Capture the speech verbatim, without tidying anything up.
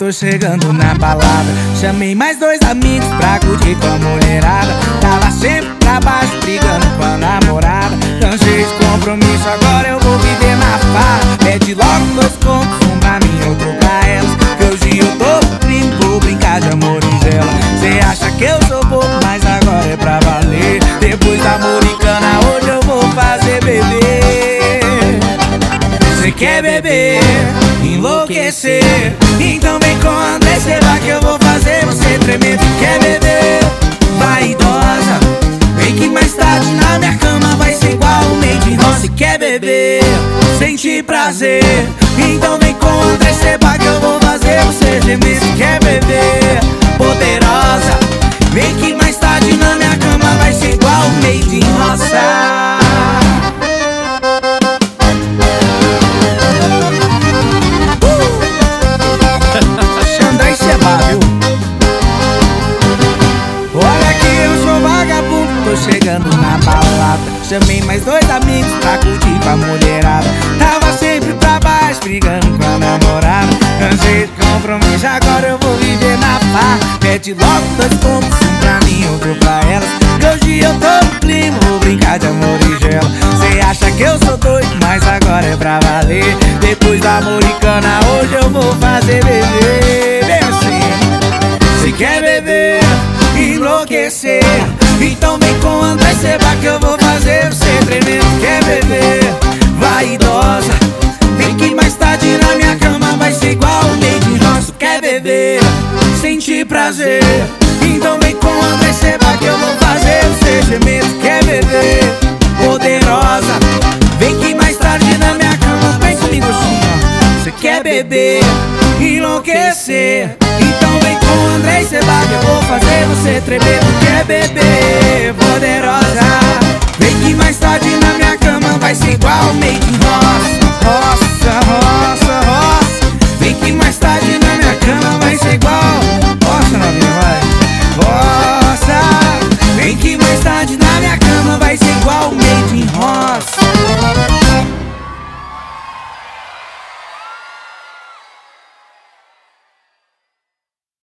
tô chegando na balada. Chamei mais dois amigos pra curtir com a mulherada. Tava sempre pra baixo brigando com a namorada. Cansei de compromisso, agora eu vou viver na farra. Pede logo dois contos, um pra mim, outro pra elas. Que hoje eu tô primo, vou brincar de amor e gela. Cê acha que eu sou bobo, mas agora é pra valer. Depois da moricana, hoje eu vou fazer beber. Cê quer beber, enlouquecer? Então vem com a André, cê vai que eu vou fazer você tremer. Tu quer beber, vai idosa? Vem que mais tarde na minha cama vai ser igual o Made in Roça. Quer beber, sentir prazer? Então vem com a André, cê vai que eu vou fazer você gemer. Se quer beber, poderosa? Vem que mais tarde na minha cama vai ser igual o Made in Roça. Tô chegando na balada. Chamei mais dois amigos pra curtir com a mulherada. Tava sempre pra baixo brigando com a namorada. Cansei de compromisso, agora eu vou viver na farra. Pede logo dois combos, um pra mim, outro pra elas. Que hoje eu tô no clima, vou brincar de amor e gela. Cê acha que eu sou doido, mas agora é pra valer. Depois da moricana, hoje eu vou fazer beber. Bem assim, cê quer beber, enlouquecer? Então vem com o André, cê vai que eu vou fazer você tremer. Quer beber, vai idosa? Vem que mais tarde na minha cama vai ser igual o Made in Roça. Quer beber, sentir prazer? Então vem com o André, cê vai que eu vou fazer você gemer. Quer beber, poderosa? Vem que mais tarde na minha cama, vem comigo assim, ó. Cê quer beber, enlouquecer? Então vem com o André, cê vai que eu vou fazer você tremer. Tu quer beber, poderosa? Vem que mais tarde na